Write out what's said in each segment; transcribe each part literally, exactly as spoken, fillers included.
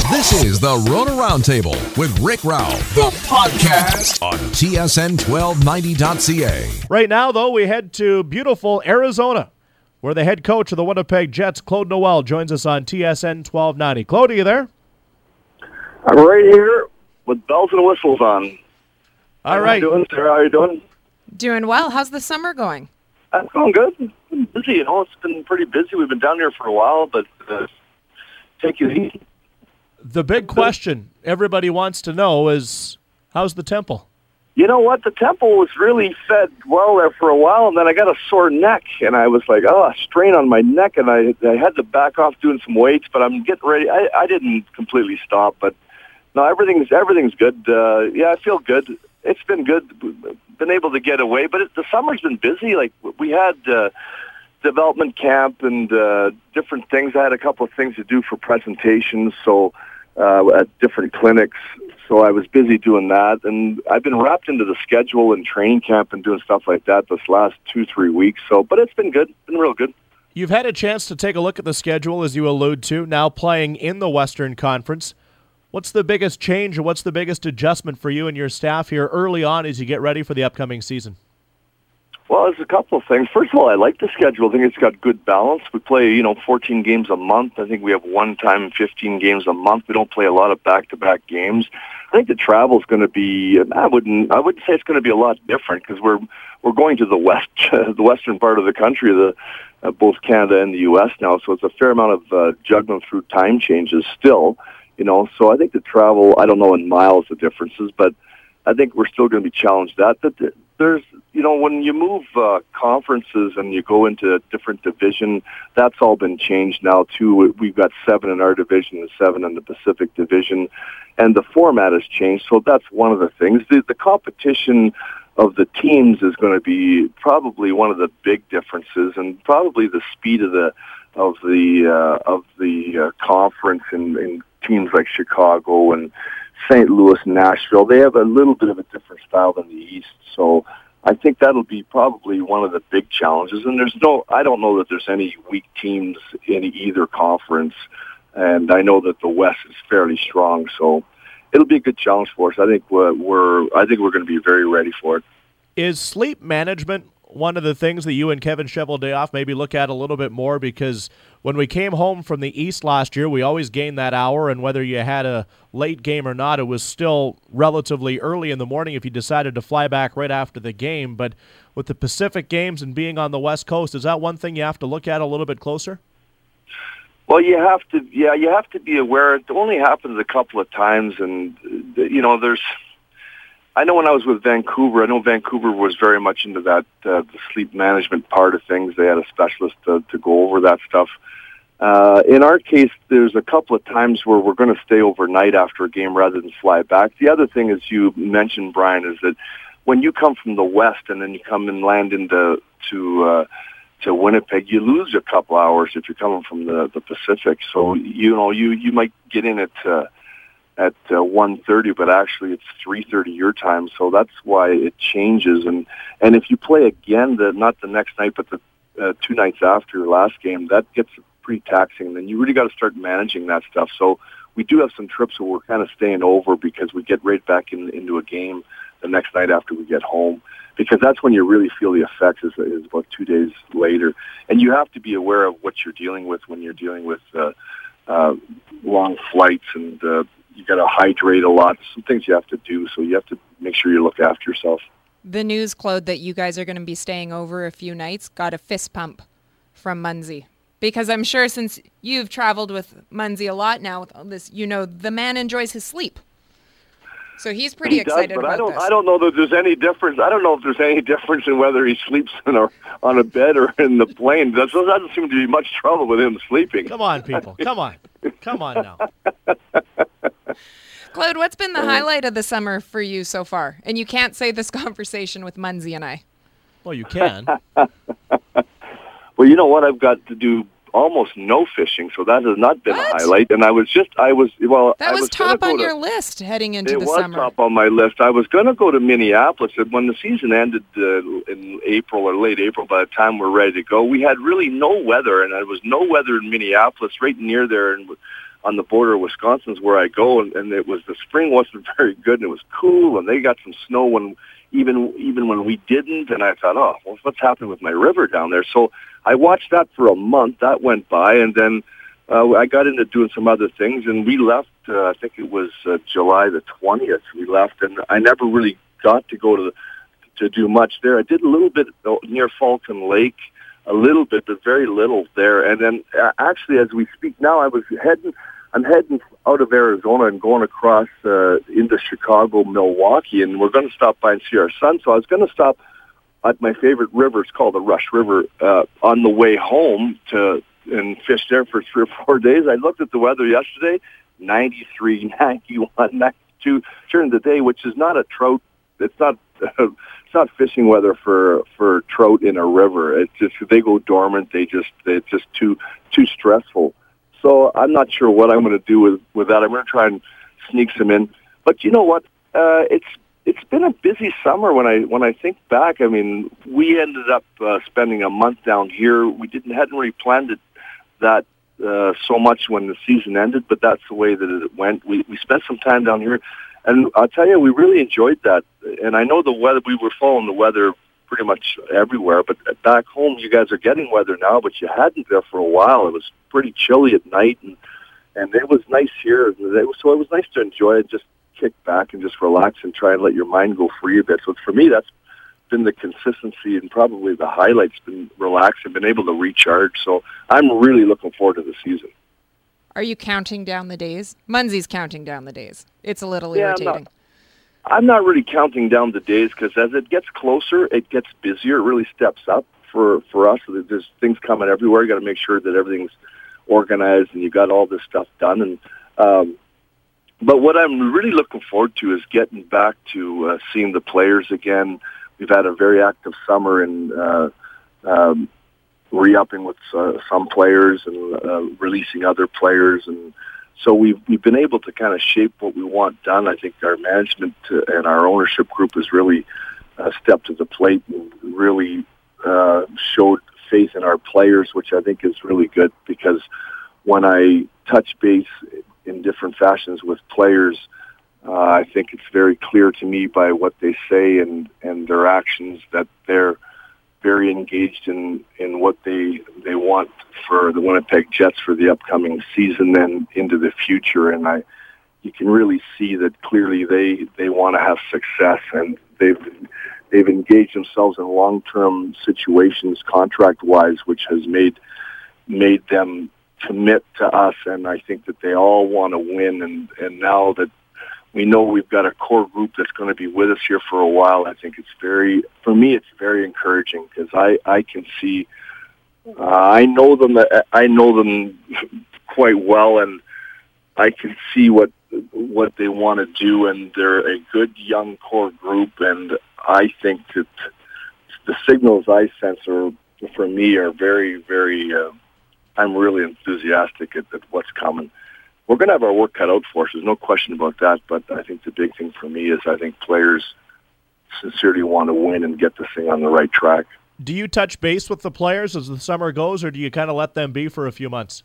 This is the Rona Roundtable with Rick Ralph, the podcast on T S N twelve ninety dot C A. Right now, though, we head to beautiful Arizona, where the head coach of the Winnipeg Jets, Claude Noel, joins us on T S N twelve ninety. Claude, are you there? I'm right here with bells and whistles on. All How right. How you doing, Sarah? How are you doing? Doing well. How's the summer going? I'm going good. Been busy, you know. It's been pretty busy. We've been down here for a while, but uh, take it easy. The big question everybody wants to know is, how's the Temple? You know what? The Temple was really fed well there for a while, and then I got a sore neck, and I was like, oh, a strain on my neck, and I I had to back off doing some weights, but I'm getting ready. I, I didn't completely stop, but no, everything's everything's good. Uh, yeah, I feel good. It's been good. Been able to get away, but it, the summer's been busy. Like, we had uh, development camp and uh, different things. I had a couple of things to do for presentations, so uh, at different clinics. So I was busy doing that, and I've been wrapped into the schedule and training camp and doing stuff like that this last two, three weeks. So, but it's been good. Been real good. You've had a chance to take a look at the schedule, as you allude to, now playing in the Western Conference. What's the biggest change or what's the biggest adjustment for you and your staff here early on as you get ready for the upcoming season? Well, there's a couple of things. First of all, I like the schedule. I think it's got good balance. We play, you know, fourteen games a month. I think we have one time fifteen games a month. We don't play a lot of back-to-back games. I think the travel is going to be. I wouldn't. I wouldn't say it's going to be a lot different because we're we're going to the west, the western part of the country, the uh, both Canada and the U S now. So it's a fair amount of uh, juggling through time changes still. You know, so I think the travel. I don't know in miles the differences, but I think we're still going to be challenged that. But there's, you know, when you move uh, conferences and you go into a different division, that's all been changed now too. We've got seven in our division and seven in the Pacific Division, and the format has changed. So that's one of the things. The, the competition of the teams is going to be probably one of the big differences, and probably the speed of the of the uh, of the uh, conference in, in teams like Chicago and Saint Louis, Nashville. They have a little bit of a different style than the East. So I think that'll be probably one of the big challenges. And there's no, I don't know that there's any weak teams in either conference. And I know that the West is fairly strong. So it'll be a good challenge for us. I think we're, we're I think we're going to be very ready for it. Is sleep management one of the things that you and Kevin Cheveldayoff maybe look at a little bit more? Because when we came home from the East last year, we always gained that hour, and whether you had a late game or not, it was still relatively early in the morning if you decided to fly back right after the game. But with the Pacific games and being on the West Coast, is that one thing you have to look at a little bit closer? Well, you have to, yeah, you have to be aware. It only happens a couple of times, and, you know, there's, I know when I was with Vancouver, I know Vancouver was very much into that, uh, the sleep management part of things. They had a specialist to, to go over that stuff. Uh, in our case, there's a couple of times where we're going to stay overnight after a game rather than fly back. The other thing, as you mentioned, Brian, is that when you come from the West and then you come and land into to uh, to Winnipeg, you lose a couple hours if you're coming from the, the Pacific. So, you know, you, you might get in at uh, at uh, one thirty, but actually it's three thirty your time. So that's why it changes. And, and if you play again, the, not the next night, but the uh, two nights after your last game, that gets pretty taxing. And then you really got to start managing that stuff. So we do have some trips where we're kind of staying over because we get right back in, into a game the next night after we get home, because that's when you really feel the effects is, is about two days later. And you have to be aware of what you're dealing with when you're dealing with uh, uh, long flights, and uh, you got to hydrate a lot. Some things you have to do, so you have to make sure you look after yourself. The news, Claude, that you guys are going to be staying over a few nights got a fist pump from Munzie. Because I'm sure since you've traveled with Munzie a lot now with all this, you know, the man enjoys his sleep. So he's pretty he excited does, but about I don't, this. I don't know that there's any difference. I don't know if there's any difference in whether he sleeps in a, on a bed or in the plane. There doesn't seem to be much trouble with him sleeping. Come on, people. Come on. Come on now. Claude, what's been the highlight of the summer for you so far? And you can't say this conversation with Munzie and I. Well, you can. Well, you know what? I've got to do almost no fishing, so that has not been What? a highlight. And I was just, I was, well, That I was, was top gonna on go your to, list heading into it the was summer. top on my list. I was going to go to Minneapolis, and when the season ended uh, in April or late April, by the time we're ready to go, we had really no weather, and there was no weather in Minneapolis, right near there, and on the border of Wisconsin is where I go, and, and it was the spring wasn't very good, and it was cool, and they got some snow when even even when we didn't, and I thought, oh, well, what's happening with my river down there? So I watched that for a month. That went by, and then uh, I got into doing some other things, and we left. Uh, I think it was uh, July the twentieth. We left, and I never really got to go to to do much there. I did a little bit near Fulton Lake, a little bit, but very little there. And then uh, actually, as we speak now, I was heading. I'm heading out of Arizona and going across uh, into Chicago, Milwaukee, and we're going to stop by and see our son. So I was going to stop at my favorite river. It's called the Rush River. Uh, on the way home to and fish there for three or four days. I looked at the weather yesterday: ninety-three, ninety-one, ninety-two during the day, which is not a trout. It's not. Uh, it's not fishing weather for for trout in a river. It's just they go dormant. They just it's just too too stressful. So I'm not sure what I'm going to do with, with that. I'm going to try and sneak some in. But you know what? Uh, it's it's been a busy summer. When I when I think back, I mean, we ended up uh, spending a month down here. We didn't hadn't really planned it that uh, so much when the season ended, but that's the way that it went. We we spent some time down here, and I'll tell you, we really enjoyed that. And I know the weather. We were following the weather pretty much everywhere, but back home you guys are getting weather now, but you hadn't there for a while. It was pretty chilly at night, and and it was nice here. So it was nice to enjoy it, just kick back and just relax and try and let your mind go free a bit. So for me, that's been the consistency and probably the highlights, been relaxing, been able to recharge. So I'm really looking forward to the season. Are you counting down the days? Munsey's counting down the days. It's a little yeah, irritating. I'm not, I'm not really counting down the days because as it gets closer, it gets busier. It really steps up for, for us. There's things coming everywhere. You got to make sure that everything's organized and you got all this stuff done. And um, but what I'm really looking forward to is getting back to uh, seeing the players again. We've had a very active summer and uh, um, re-upping with uh, some players and uh, releasing other players, and so we've we've been able to kind of shape what we want done. I think our management and our ownership group has really uh, stepped to the plate and really uh, showed faith in our players, which I think is really good, because when I touch base in different fashions with players, uh, I think it's very clear to me by what they say and, and their actions that they're very engaged in, in what they they want for the Winnipeg Jets for the upcoming season and into the future. And I, you can really see that clearly they, they want to have success, and they've they've engaged themselves in long-term situations contract-wise, which has made made them commit to us. And I think that they all want to win. And, and now that we know we've got a core group that's going to be with us here for a while, I think it's very, for me, it's very encouraging, because I, I can see, uh, I know them, I know them quite well, and I can see what what they want to do, and they're a good young core group, and I think that the signals I sense are, for me, are very, very, uh, I'm really enthusiastic at, at what's coming. We're going to have our work cut out for us. There's no question about that. But I think the big thing for me is I think players sincerely want to win and get this thing on the right track. Do you touch base with the players as the summer goes, or do you kind of let them be for a few months?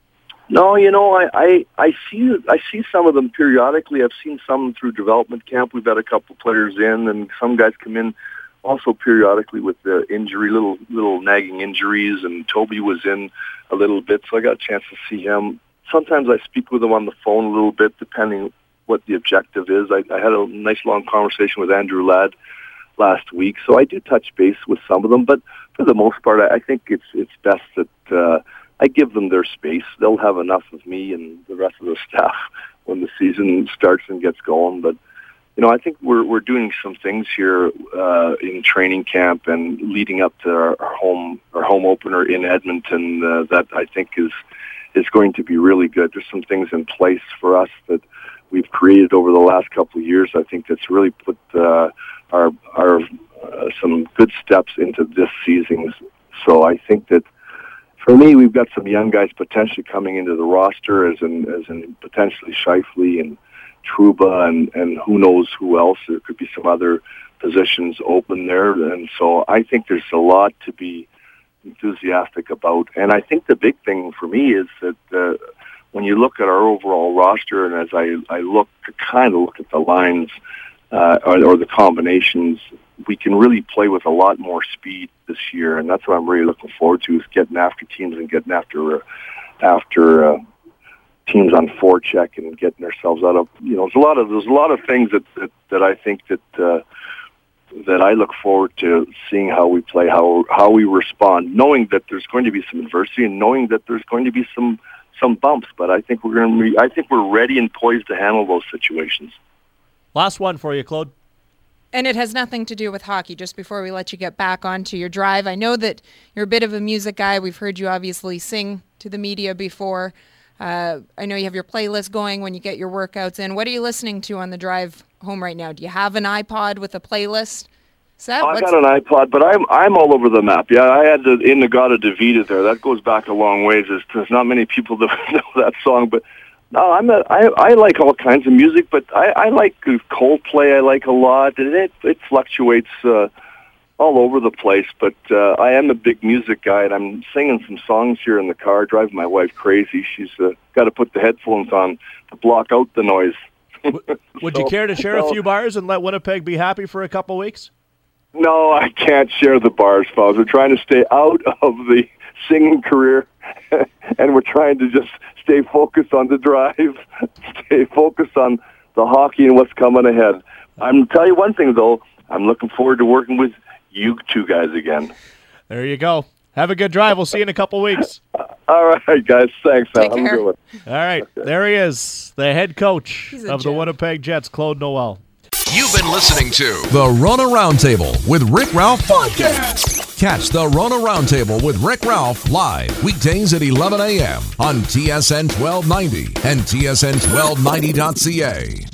No, you know, I, I, I see I see some of them periodically. I've seen some through development camp. We've had a couple players in, and some guys come in also periodically with the injury, little little nagging injuries. And Toby was in a little bit, so I got a chance to see him. Sometimes I speak with them on the phone a little bit, depending what the objective is. I, I had a nice long conversation with Andrew Ladd last week, so I do touch base with some of them. But for the most part, I, I think it's it's best that uh, I give them their space. They'll have enough of me and the rest of the staff when the season starts and gets going. But you know, I think we're we're doing some things here uh, in training camp and leading up to our, our home our home opener in Edmonton uh, that I think is. is going to be really good. There's some things in place for us that we've created over the last couple of years. I think that's really put uh, our our uh, some good steps into this season. So I think that for me, we've got some young guys potentially coming into the roster, as in as in potentially Scheifele and Trouba, and and who knows who else. There could be some other positions open there, and so I think there's a lot to be enthusiastic about. And I think the big thing for me is that uh, when you look at our overall roster, and as I, I look to kind of look at the lines uh, or, or the combinations, we can really play with a lot more speed this year, and that's what I'm really looking forward to, is getting after teams and getting after uh, after uh, teams on forecheck and getting ourselves out of, you know, there's a lot of there's a lot of things that that, that I think that uh, that I look forward to seeing how we play, how how we respond, knowing that there's going to be some adversity and knowing that there's going to be some some bumps, but I think we're going to be, I think we're ready and poised to handle those situations. Last one for you, Claude. And it has nothing to do with hockey. Just before we let you get back onto your drive, I know that you're a bit of a music guy. We've heard you obviously sing to the media before. Uh, I know you have your playlist going when you get your workouts in. What are you listening to on the drive home right now? Do you have an iPod with a playlist? Set? I got an iPod, but I'm I'm all over the map. Yeah, I had the In-A-Gadda-Da-Vida there. That goes back a long ways. There's, there's not many people that know that song, but no, I'm a, I, I like all kinds of music, but I, I like Coldplay. I like a lot, and it it fluctuates uh, all over the place. But uh, I am a big music guy, and I'm singing some songs here in the car, driving my wife crazy. She's uh, got to put the headphones on to block out the noise. Would so, you care to share so, a few bars and let Winnipeg be happy for a couple weeks? No, I can't share the bars, fellas. We're trying to stay out of the singing career, and we're trying to just stay focused on the drive, stay focused on the hockey and what's coming ahead. I'm tell you one thing, though. I'm looking forward to working with you two guys again. There you go. Have a good drive. We'll see you in a couple weeks. All right, guys. Thanks. Take Have care. a good one. All right. There he is, the head coach He's a of the gem. Winnipeg Jets, Claude Noel. You've been listening to the Rona Roundtable with Rick Ralph Podcast. Catch the Rona Roundtable with Rick Ralph live weekdays at eleven a.m. on T S N twelve ninety and T S N twelve ninety dot C A.